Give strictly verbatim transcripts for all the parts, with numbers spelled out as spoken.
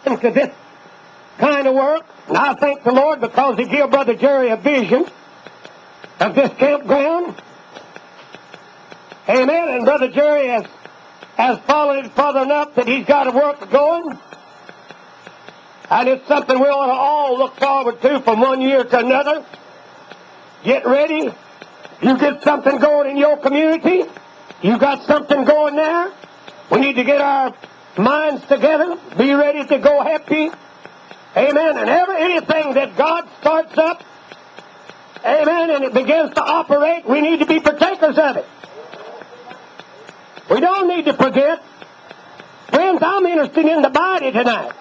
to this kind of work. And I thank the Lord because He gave Brother Jerry a vision of this campground. Amen. And Brother Jerry has, has followed it further enough that he's got a work going. And it's something we ought to all look forward to from one year to another. Get ready. You get something going in your community. You got something going there. We need to get our minds together. Be ready to go happy. Amen. And ever anything that God starts up, amen, and it begins to operate, we need to be partakers of it. We don't need to forget. Friends, I'm interested in the body tonight.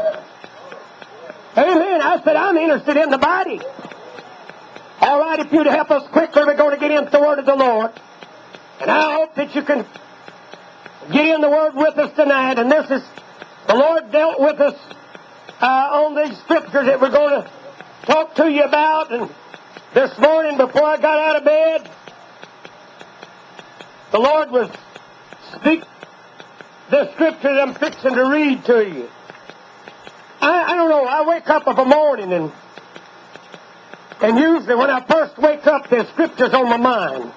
Amen. I said I'm interested in the body. All right, if you'd help us quickly, we're going to get into the Word of the Lord. And I hope that you can get in the Word with us tonight. And this is, the Lord dealt with us uh, on these scriptures that we're going to talk to you about. And this morning, before I got out of bed, the Lord was speaking the scripture that I'm fixing to read to you. I, I don't know, I wake up of a morning and and usually when I first wake up, there's scriptures on my mind.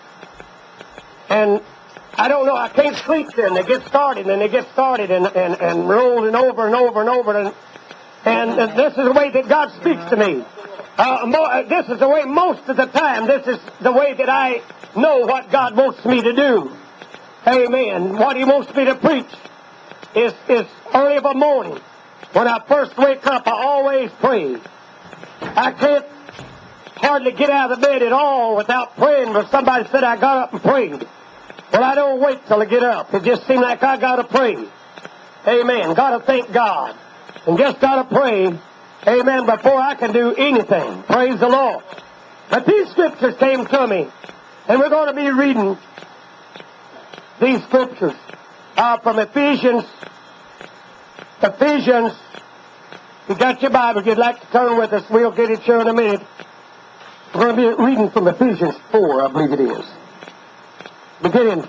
And I don't know, I can't sleep then. They get started and they get started and, and, and rolling over and over and over. And, and uh, this is the way that God speaks to me. Uh, mo- uh, this is the way most of the time, this is the way that I know what God wants me to do. Amen. What He wants me to preach is, is early of a morning. When I first wake up, I always pray. I can't hardly get out of the bed at all without praying, but somebody said I got up and prayed. Well, I don't wait till I get up. It just seems like I got to pray. Amen. Got to thank God. And just got to pray. Amen. Before I can do anything. Praise the Lord. But these scriptures came to me. And we're going to be reading these scriptures uh, from Ephesians. Ephesians. If you got your Bible, if you'd like to turn with us, we'll get it here in a minute. We're going to be reading from Ephesians four, I believe it is. Beginning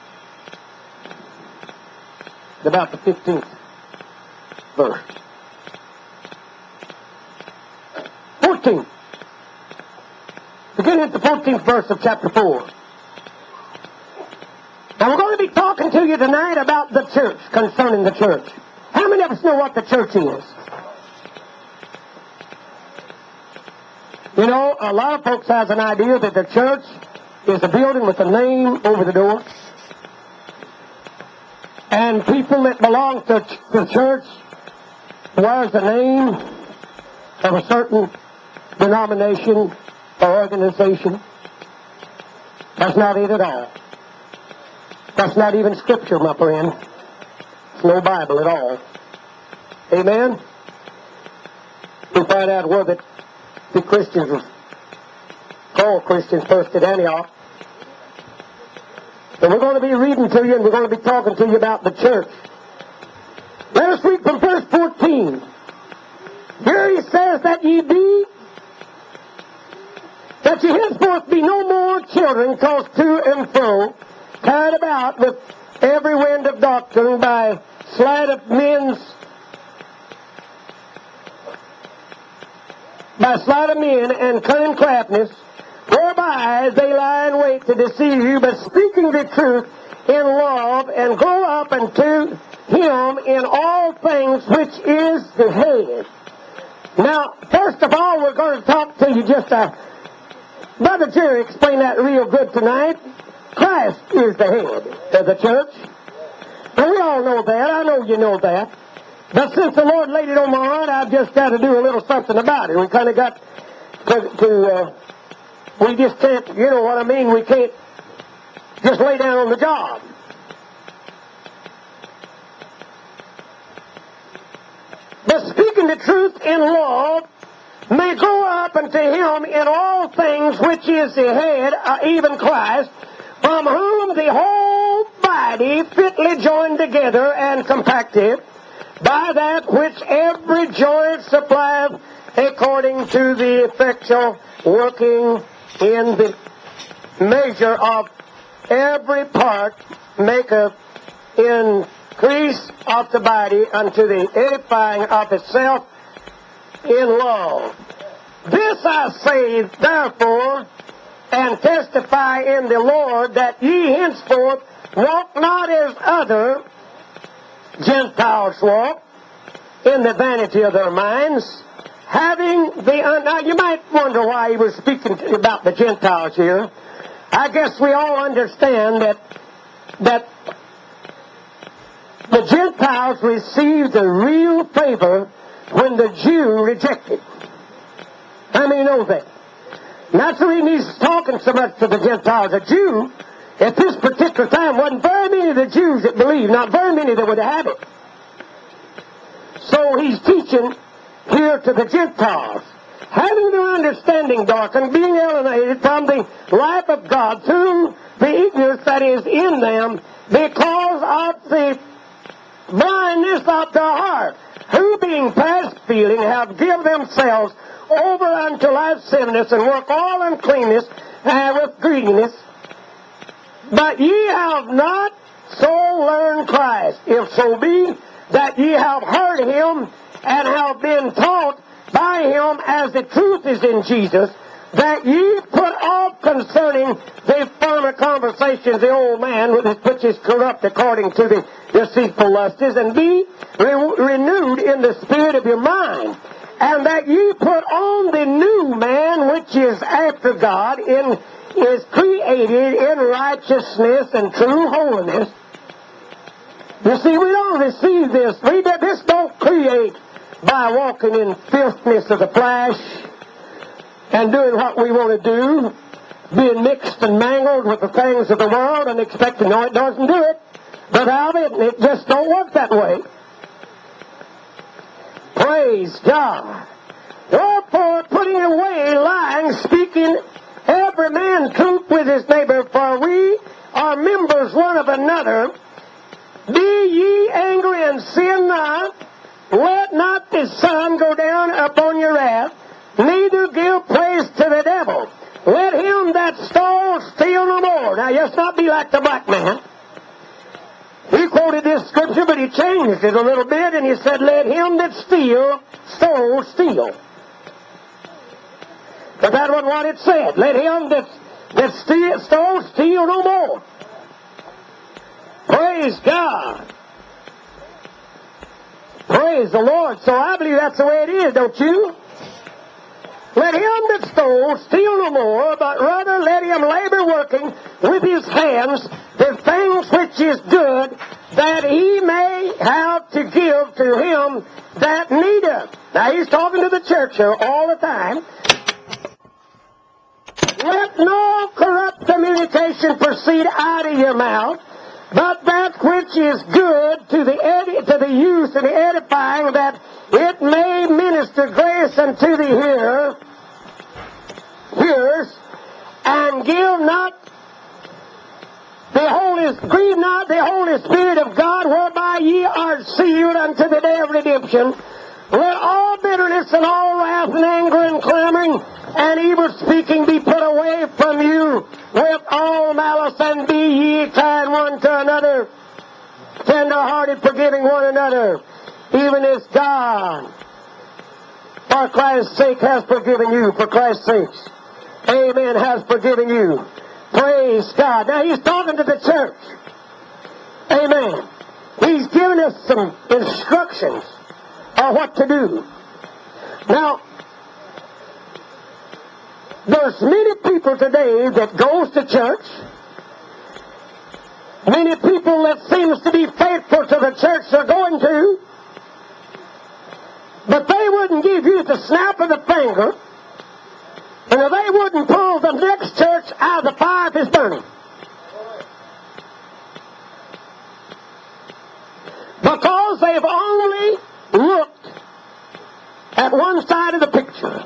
about the fifteenth verse. fourteenth. Beginning at the fourteenth verse of chapter four. Now we're going to be talking to you tonight about the church, concerning the church. How many of us know what the church is? You know, a lot of folks has an idea that the church is a building with a name over the door. And people that belong to the church wears the name of a certain denomination or organization. That's not it at all. That's not even Scripture, my friend. It's no Bible at all. Amen? We find out where the, the Christians were called Christians first at Antioch. And we're going to be reading to you and we're going to be talking to you about the church. Let us read from verse fourteen. Here he says that ye be, that ye henceforth be no more children tossed to and fro, carried about with every wind of doctrine by sleight of men's by sleight of men and cunning craftiness, whereby they lie in wait to deceive you, but speaking the truth in love, and grow up unto Him in all things which is the head. Now, first of all, we're going to talk to you just a... Brother Jerry explained that real good tonight. Christ is the head of the church. And we all know that. I know you know that. But since the Lord laid it on my heart, I've just got to do a little something about it. We kind of got to... to uh, we just can't, you know what I mean? We can't just lay down on the job. But speaking the truth in love may grow up unto Him in all things which is the head, uh, even Christ, from whom the whole body fitly joined together and compacted by that which every joint supplieth according to the effectual working in the measure of every part maketh in increase of the body unto the edifying of itself in love. This I say, therefore, and testify in the Lord, that ye henceforth walk not as other Gentiles walk, in the vanity of their minds, having the... Un- now, you might wonder why he was speaking about the Gentiles here. I guess we all understand that that the Gentiles received the real favor when the Jew rejected. How many know that? And that's the reason he's talking so much to the Gentiles. A Jew, at this particular time, wasn't very many of the Jews that believed, not very many that would have it. So he's teaching here to the Gentiles, having their understanding darkened, being alienated from the life of God through the ignorance that is in them because of the blindness of their heart, who being past feeling have given themselves over unto lasciviousness and work all uncleanness and with greediness. But ye have not so learned Christ, if so be that ye have heard him and have been taught by him as the truth is in Jesus, that ye put off concerning the former conversations the old man which is corrupt according to the deceitful lusts, and be re- renewed in the spirit of your mind, and that ye put on the new man which is after God, in is created in righteousness and true holiness. You see, we don't receive this. We, this don't create by walking in filthiness of the flesh and doing what we want to do, being mixed and mangled with the things of the world and expecting, no, it doesn't do it. But out of it, it just don't work that way. Praise God. Therefore, putting away lying, speaking every man truth with his neighbor, for we are members one of another. Be ye angry and sin not. Let not the sun go down upon your wrath, neither give place to the devil. Let him that stole steal no more. Now, let's not be like the black man. He quoted this scripture, but he changed it a little bit, and he said, let him that steal, stole, steal. But that wasn't what it said. Let him that, that steal, stole, steal no more. Praise God. Praise the Lord. So I believe that's the way it is, don't you? Let him that stole steal no more, but rather let him labor working with his hands the things which is good, that he may have to give to him that needeth. Now he's talking to the church here all the time. Let no corrupt communication proceed out of your mouth, but that which is good to the edi- to the use and the edifying, that it may minister grace unto the hearer, hearers, and give not the Holy, grieve not the Holy Spirit of God, whereby ye are sealed unto the day of redemption. Let all bitterness and all wrath and anger and clamoring and evil speaking be put away from you with all malice, and be ye kind one to another, tender-hearted, forgiving one another, even as God, for Christ's sake, has forgiven you, for Christ's sake. Amen, has forgiven you. Praise God. Now he's talking to the church. Amen. He's giving us some instructions on what to do. Now, there's many people today that goes to church. Many people that seems to be faithful to the church they're going to. But they wouldn't give you the snap of the finger, and they wouldn't pull the next church out of the fire if it's burning. Because they've only looked at one side of the picture.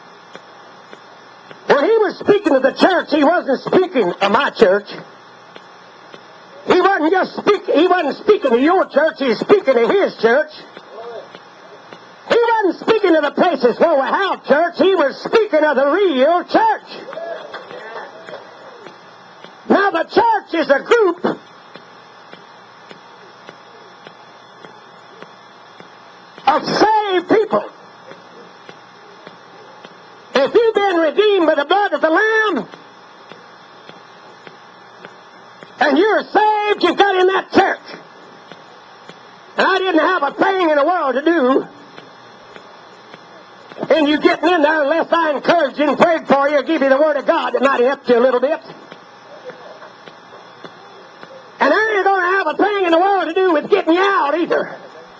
When he was speaking to the church, he wasn't speaking of my church. He wasn't just speaking, he wasn't speaking to your church, he was speaking to his church. He wasn't speaking of the places where we have church, he was speaking of the real church. Now the church is a group of saved people. If you've been redeemed by the blood of the Lamb, and you're saved, you got in that church. And I didn't have a thing in the world to do, and you getting in there unless I encouraged you and prayed for you or give you the Word of God that might help you a little bit. And I ain't going to have a thing in the world to do with getting you out either.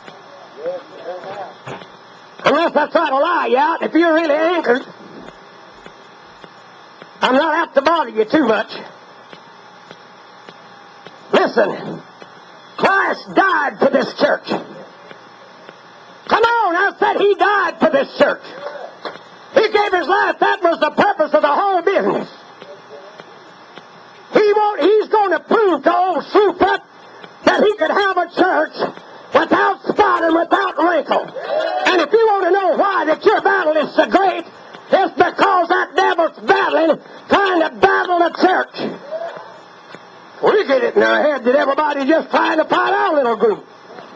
Unless I try to lie you out. If you're really anchored, I'm not apt to bother you too much. Listen, Christ died for this church. Come on, I said He died for this church. He gave His life. That was the purpose of the whole business. He won't, he's going to prove to old Slewfoot that he could have a church without spot and without wrinkle. And if you want to know why that your battle is so great, it's because that devil's battling, trying to battle the church. We get it in our head that everybody's just trying to fight our little group.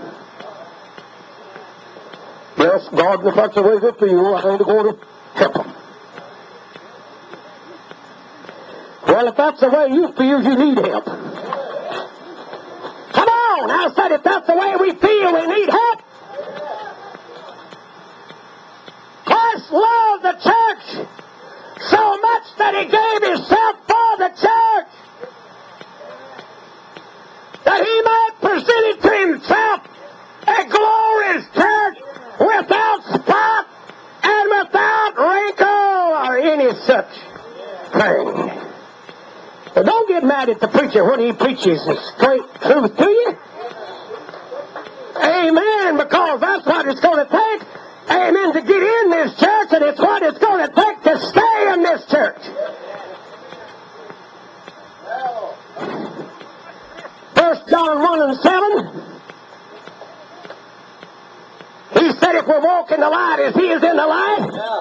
Yes, God, if that's the way good for you, I ain't going to help them. Well, if that's the way you feel, you need help. Come on, I said if that's the way we feel, we need help. Christ loved the church so much that He gave Himself for the church, that He might present it to Himself a glorious church without spot and without wrinkle or any such thing. But don't get mad at the preacher when he preaches the straight truth to you. Amen, because that's what it's going to take. Amen, to get in this church, and it's what it's going to take to stay in this church. First John one and seven. He said if we walk in the light as He is in the light,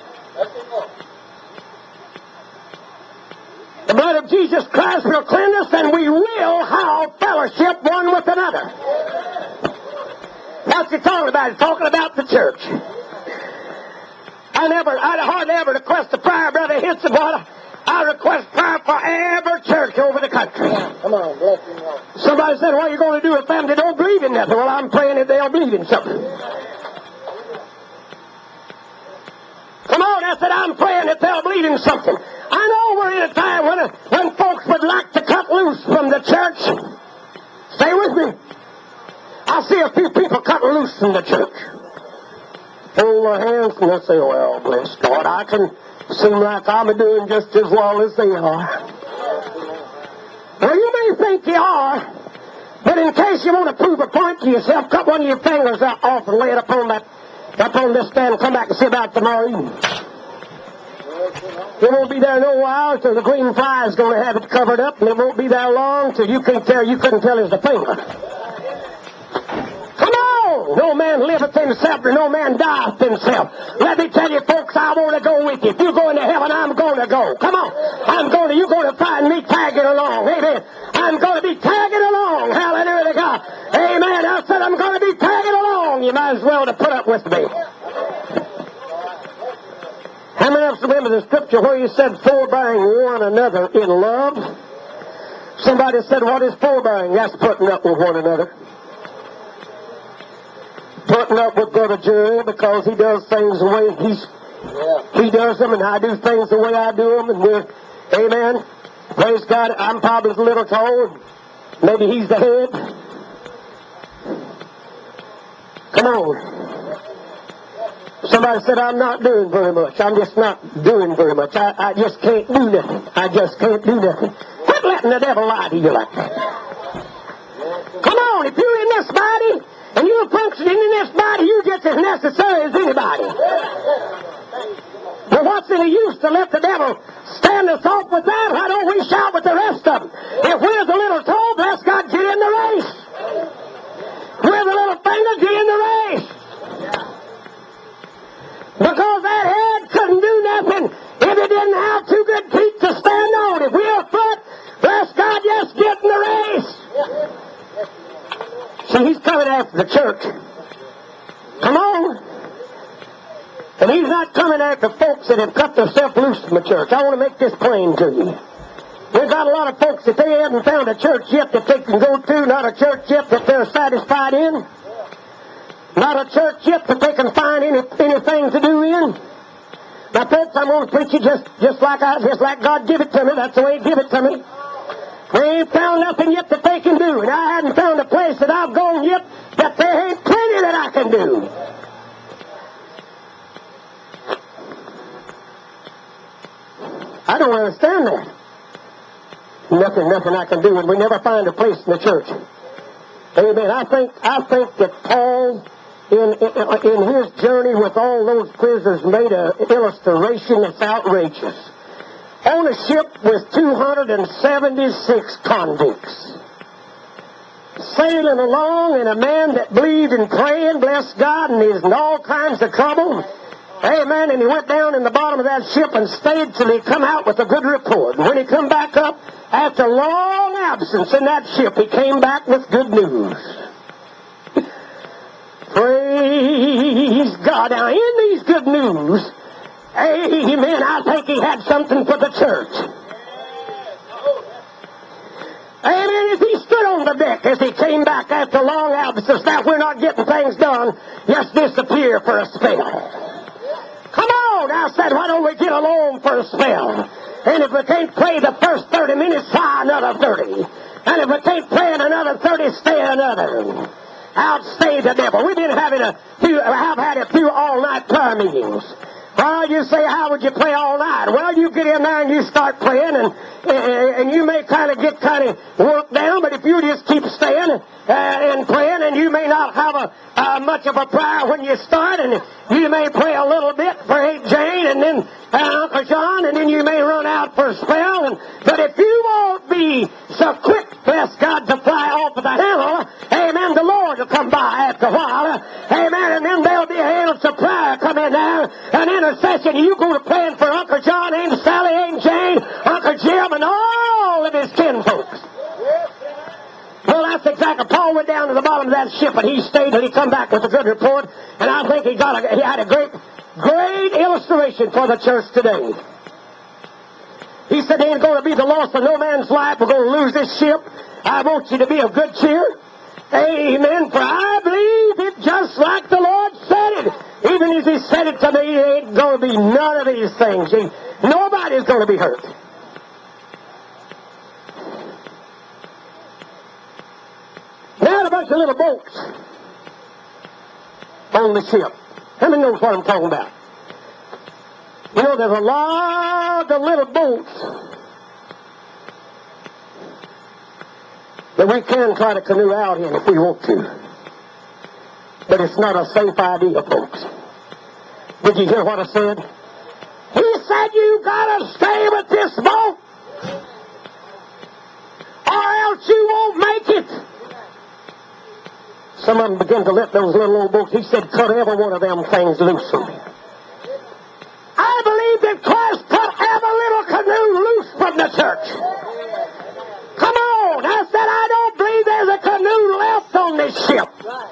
the blood of Jesus Christ will cleanse us, and we will have fellowship one with another. What's He talking about? He's talking about the church. I never, I hardly ever request a prayer, Brother Hinson, but I request prayer for every church over the country. Come on, bless you, Lord. Somebody said, what are you going to do if them that don't believe in nothing? Well, I'm praying that they'll believe in something. Come on, I said, I'm praying that they'll believe in something. I know we're in a time when, when folks would like to cut loose from the church. Stay with me. I see a few people cutting loose from the church. Hold their hands and they say, well, bless God, I can seem like I'm doing just as well as they are. Well, you may think you are, but in case you want to prove a point to yourself, cut one of your fingers out off and lay it upon that, upon this stand and come back and see about it tomorrow evening. It won't be there no while till the green fly is going to have it covered up, and it won't be there long till you can't tell, you couldn't tell it's the finger. Come on! No man liveth himself, or no man dieth himself. Let me tell you, folks, I want to go with you. If you're going to heaven, I'm going to go. Come on. I'm going to, you're going to find me tagging along. Amen. I'm going to be tagging along. Hallelujah to God. Amen. I said I'm going to be tagging along. You might as well to put up with me. How many of us remember the scripture where He said, forbearing one another in love? Somebody said, what is forbearing? That's putting up with one another. Putting up with Brother Jerry because he does things the way he's, yeah. he does them, and I do things the way I do them, and we're, amen, praise God, I'm probably a little tall, maybe he's the head. Come on. Somebody said, I'm not doing very much. I'm just not doing very much. I, I just can't do nothing. I just can't do nothing. Quit letting the devil lie to you like that. Come on, if you're in this body, and you're functioning in this body, you're just as necessary as anybody. But what's the use to let the devil stand us off with that? Why don't we shout with the rest of them? If we're the little toe, bless God, get in the race. We're the little finger, get in the race. Because that head couldn't do nothing if it didn't have two good feet to stand on. If we're a foot, bless God, just get in the race. See, He's coming after the church. Come on. And he's not coming after folks that have cut themselves loose from the church. I want to make this plain to you. We've got a lot of folks that they haven't found a church yet that they can go to, not a church yet that they're satisfied in, not a church yet that they can find any, anything to do in. Now, folks, I'm going to preach it just, just like I, just like God give it to me. That's the way He give it to me. They ain't found nothing yet that they can do, and I haven't found a place that I've gone yet that there ain't plenty that I can do. I don't understand that. Nothing, nothing I can do, and we never find a place in the church. Amen. I think, I think that Paul, in, in, in his journey with all those prisoners, made an illustration that's outrageous. On a ship with two hundred seventy-six convicts, sailing along, and a man that believed in praying, bless God, and he's in all kinds of trouble. Amen. And he went down in the bottom of that ship and stayed till he come out with a good report. And when he come back up, after long absence in that ship, he came back with good news. Praise God. Now, in these good news, amen, I think he had something for the church. Amen. If he stood on the deck as he came back after long absence, now we're not getting things done, just disappear for a spell. Come on, I said, why don't we get along for a spell? And if we can't play the first thirty minutes, try another thirty. And if we can't play in another thirty, stay another. Outstay the devil. We've been having a few, have had a few all-night prayer meetings. Well, you say, how would you pray all night? Well, you get in there and you start praying, and and you may kind of get kind of worked down, but if you just keep staying uh, and praying, and you may not have a uh, much of a prayer when you start, and you may pray a little bit for Aunt Jane, and then uh, Uncle John, and then you may run out for a spell. And but if you won't be so quick, bless God, to fly off of the handle, amen, the Lord will come by after a while, amen, and then there'll be a answer prayer come in there, and intercession. You go to praying for Uncle John, Aunt Sally, Aunt Jane, Uncle Jim, and all of his kinfolks. Well, that's exactly. Paul went down to the bottom of that ship, and he stayed till he come back with a good report. And I think he got a, he had a great, great illustration for the church today. He said, "There ain't going to be the loss of no man's life. We're going to lose this ship. I want you to be of good cheer." Amen. For I believe it just like the Lord said it. Even as He said it to me, there ain't going to be none of these things. Nobody's going to be hurt. Now, a bunch of little boats on the ship. How many knows what I'm talking about? You know, there's a lot of little boats that we can try to canoe out in if we want to. But it's not a safe idea, folks. Did you hear what I said? He said, you gotta stay with this boat, or else you won't make it. Some of them began to let those little old boats. He said, cut every one of them things loose from me. I believe that Christ cut every little canoe loose from the church. Come on. I said, I don't believe there's a canoe left on this ship.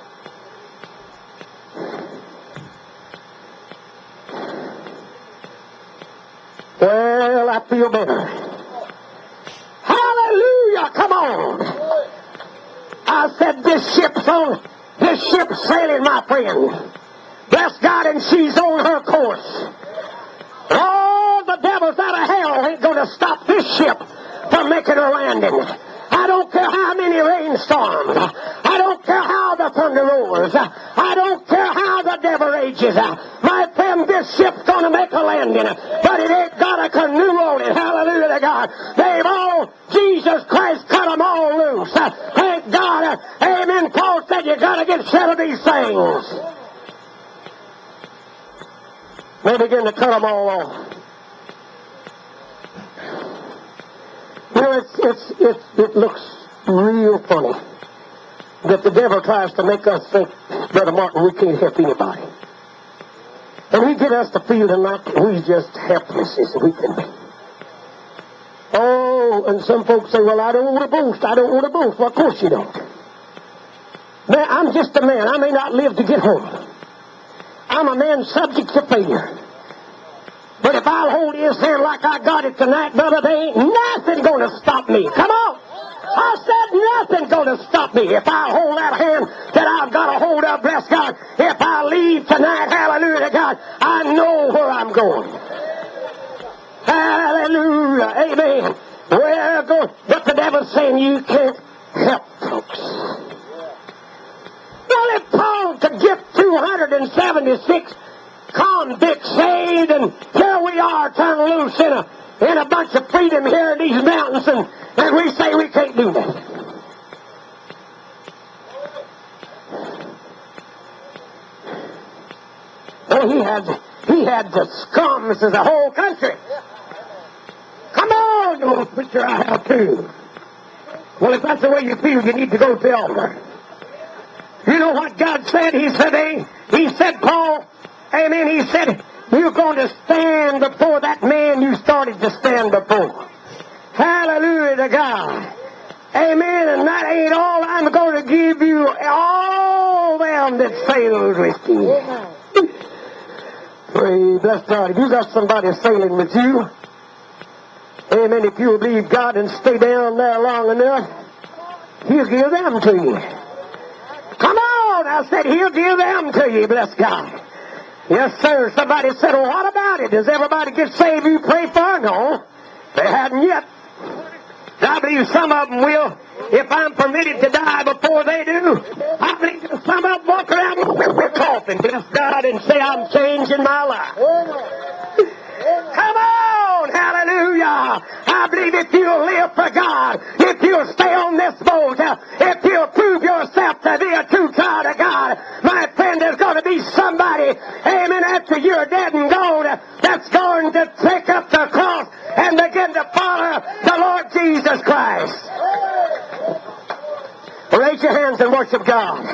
Well, I feel better. Hallelujah. Come on. I said, this ship's on, this ship's sailing, my friend. Bless God, and she's on her course. All the devils out of hell ain't going to stop this ship from making a landing. I don't care how many rainstorms. I don't care how the thunder roars. I don't care how the devil rages. My friend, this ship's going to make a landing, but it ain't got a canoe on it. Hallelujah to God. They've all, Jesus Christ cut them all loose. Thank God. Amen. Paul said you got to get rid of these things. They begin to cut them all off. You know, it's, it's, it's, it looks real funny that the devil tries to make us think, Brother Martin, we can't help anybody. And he get us to feeling like we just helpless as we can be. Oh, and some folks say, well, I don't want to boast. I don't want to boast. Well, of course you don't. Man, I'm just a man. I may not live to get home. I'm a man subject to failure. But if I'll hold his hand like I got it tonight, brother, there ain't nothing going to stop me. Come on. I said nothing's going to stop me. If I hold that hand that I've got a hold of, bless God, if I leave tonight, hallelujah to God, I know where I'm going. Hallelujah. Amen. Where I'm going. But the devil's saying you can't help folks. Well, if Paul could get two hundred seventy-six convicts saved, and here we are turned loose in a, in a bunch of freedom here in these mountains, and, and we say we can't do that. Oh, he had, he had the scums of the whole country. Come on, you old preacher, I have too. Well, if that's the way you feel, you need to go to the altar. You know what God said? He said, hey, he said, Paul, amen, he said, you're going to stand before that man you started to stand before. Hallelujah to God. Amen, and that ain't all. I'm going to give you all them that sailed with you. Praise, bless God. If you got somebody sailing with you, amen, if you'll believe God and stay down there long enough, he'll give them to you. Come on, I said he'll give them to you, bless God. Yes, sir. Somebody said, well, what about it? Does everybody get saved you pray for? No, they hadn't yet. I believe some of them will, if I'm permitted to die before they do. I believe some of them walk around with coffin, bless God, and say, I'm changing my life. Come on, hallelujah. I believe if you'll live for God, if you'll stay on this boat, uh, if you'll prove yourself to be a true child of God, my friend, there's going to be somebody, amen, after you're dead and gone, uh, that's going to take up the cross and begin to follow the Lord Jesus Christ. Raise your hands and worship God.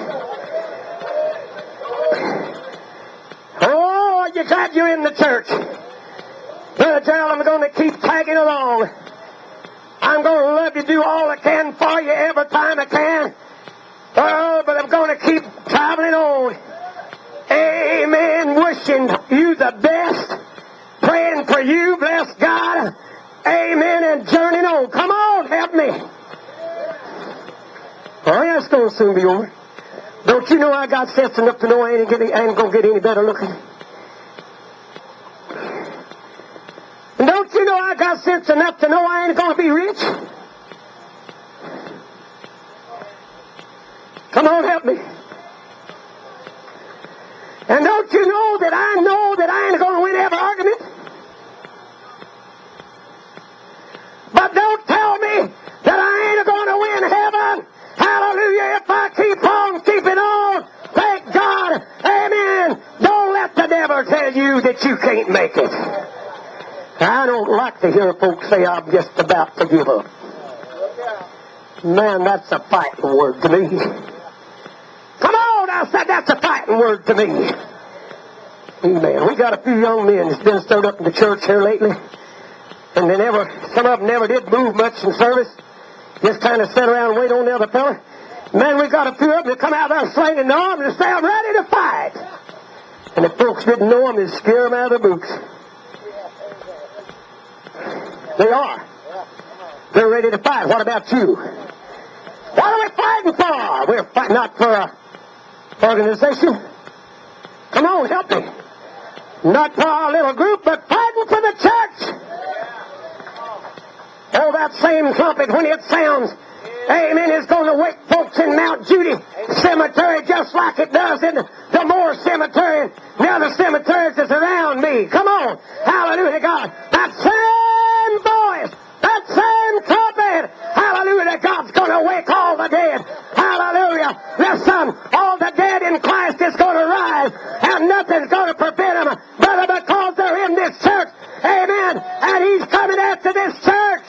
Oh, are you glad you're in the church? Brother Gerald, I'm going to keep tagging along. I'm going to love to do all I can for you every time I can. Oh, but I'm going to keep traveling on. Amen. Wishing you the best. Praying for you, bless God. Amen. And journeying on. Come on, help me. Oh, yeah, it's going to soon be over. Don't you know I got sense enough to know I ain't, getting, I ain't going to get any better looking? And don't you know I got sense enough to know I ain't going to be rich? Come on, help me. And don't you know that I know that I ain't going to win every argument? But don't tell me that I ain't going to win heaven. Hallelujah. If I keep on keeping on, thank God. Amen. Don't let the devil tell you that you can't make it. I don't like to hear folks say I'm just about to give up. Man, that's a fighting word to me. Come on, I said that's a fighting word to me. Amen. We got a few young men that's been stirred up in the church here lately. And they never, some of them never did move much in service. Just kind of sat around and wait on the other fella. Man, we got a few of them that come out there slinging the arms and say, I'm ready to fight. And if folks didn't know them, they'd scare them out of their boots. They are. They're ready to fight. What about you? What are we fighting for? We're fighting not for an organization. Come on, help me. Not for our little group, but fighting for the church. Oh, that same trumpet, when it sounds, amen, is going to wake folks in Mount Judy Cemetery just like it does in the Moore Cemetery and the other cemeteries that's around me. Come on. Hallelujah to God. That same voice, that same trumpet, hallelujah to God's going to wake all the dead. Hallelujah. Listen, all the dead in Christ is going to rise, and nothing's going to prevent them, brother, because they're in this church. Amen. And he's coming after this church.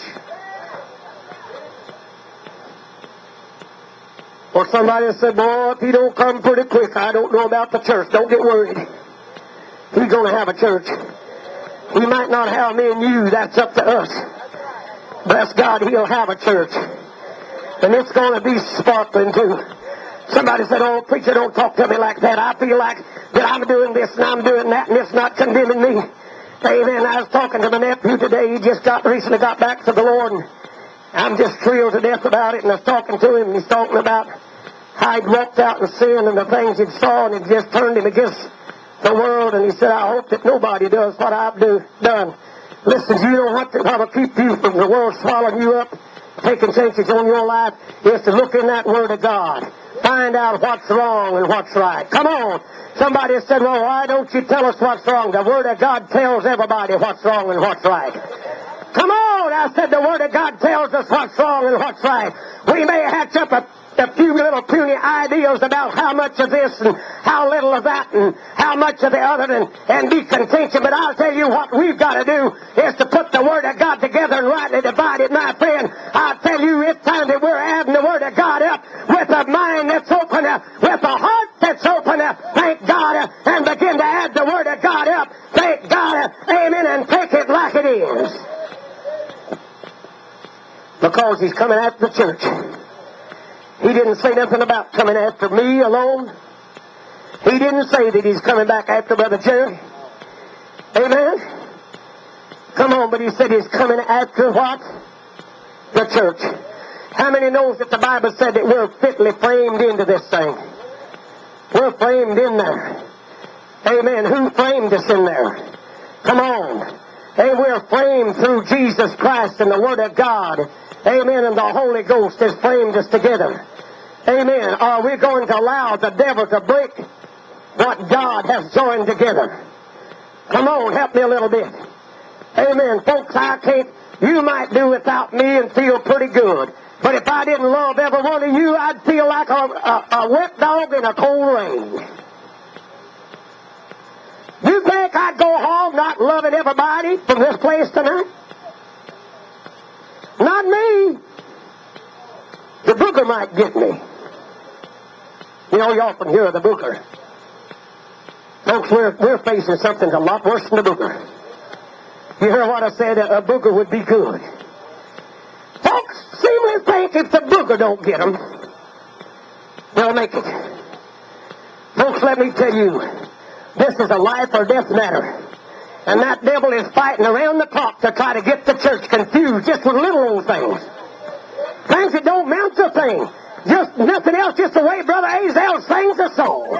Or somebody said, boy, if he don't come pretty quick, I don't know about the church. Don't get worried. He's going to have a church. He might not have me and you. That's up to us. Bless God, he'll have a church. And it's going to be sparkling too. Somebody said, oh, preacher, don't talk to me like that. I feel like that I'm doing this and I'm doing that and it's not condemning me. Amen. I was talking to my nephew today. He just got recently got back to the Lord, and I'm just thrilled to death about it. And I was talking to him, and he's talking about how he'd walked out in sin and the things he'd saw, and it just turned him against the world. And he said, I hope that nobody does what I've do, done. Listen, you know what will keep you from the world swallowing you up, taking chances on your life, is to look in that Word of God. Find out what's wrong and what's right. Come on. Somebody said, well, why don't you tell us what's wrong? The Word of God tells everybody what's wrong and what's right. Come on. I said the Word of God tells us what's wrong and what's right. We may hatch up a a few little puny ideas about how much of this and how little of that and how much of the other and, and be contention. But I'll tell you what we've got to do is to put the Word of God together and rightly divide it, my friend. I'll tell you it's time that we're adding the Word of God up with a mind that's open up, with a heart that's open up, thank God, and begin to add the Word of God up, thank God, amen, and take it like it is. Because He's coming after the church. He didn't say nothing about coming after me alone. He didn't say that He's coming back after Brother Jerry. Amen? Come on, but He said He's coming after what? The church. How many knows that the Bible said that we're fitly framed into this thing? We're framed in there. Amen. Who framed us in there? Come on. Hey, we're framed through Jesus Christ and the Word of God. Amen. And the Holy Ghost has framed us together. Amen. Are we going to allow the devil to break what God has joined together? Come on, help me a little bit. Amen. Folks, I can't, you might do without me and feel pretty good. But if I didn't love every one of you, I'd feel like a, a, a wet dog in a cold rain. You think I'd go home not loving everybody from this place tonight? Not me. The booger might get me. You know, you often hear of the booger. Folks, we're, we're facing something a lot worse than the booger. You hear what I said? A, a booger would be good. Folks seemingly think if the booger don't get them, they'll make it. Folks, let me tell you, this is a life or death matter. And that devil is fighting around the clock to try to get the church confused just with little old things. Things that don't amount to a thing. Just nothing else, just the way Brother Azel sings a song.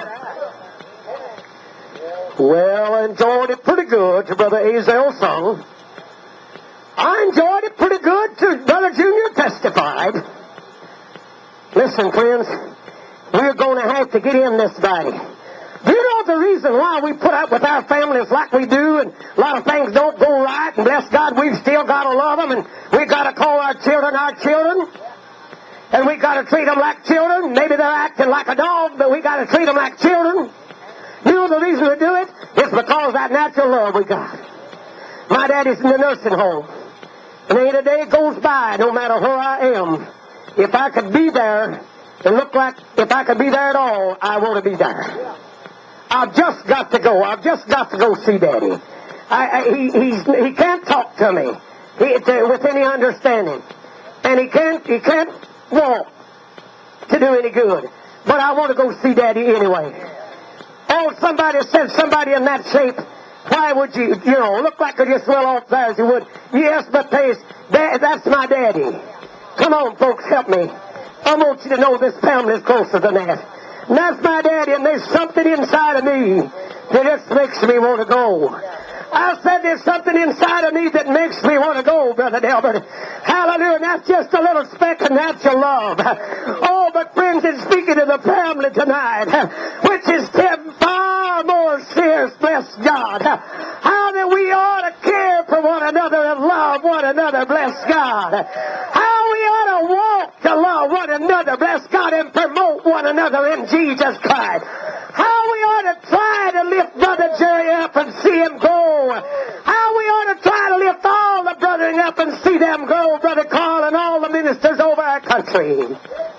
Well, I enjoyed it pretty good to Brother Azel's song. I enjoyed it pretty good to Brother Junior testified. Listen, friends, we're going to have to get in this body. Do you know the reason why we put up with our families like we do and a lot of things don't go right, and bless God, we've still got to love them, and we've got to call our children our children, and we've got to treat them like children. Maybe they're acting like a dog, but we've got to treat them like children. You know the reason we do it? It's because of that natural love we got. My daddy's in the nursing home, and ain't a day goes by, no matter where I am, if I could be there and look like, if I could be there at all, I want to be there. I've just got to go. I've just got to go see Daddy. I, I, he, he's, he can't talk to me he, to, with any understanding. And he can't, he can't walk to do any good. But I want to go see Daddy anyway. Oh, somebody said somebody in that shape, why would you, you know, look like you're just well off there as you would. Yes, but there's, that, that's my daddy. Come on, folks, help me. I want you to know this family is closer than that. And that's my daddy, and there's something inside of me that just makes me want to go. I said there's something inside of me that makes me want to go, Brother Delbert. Hallelujah. And that's just a little speck of natural love. Oh, but friends, it's speaking to the family tonight, which is far more serious, bless God. How that we ought to care for one another and love one another, bless God. How we ought to walk to love one another, bless God, and promote one another in Jesus Christ. How we ought to try to lift Brother Jerry up and see him grow. How we ought to try to lift all the brothering up and see them grow, Brother Carl and all the ministers over our country.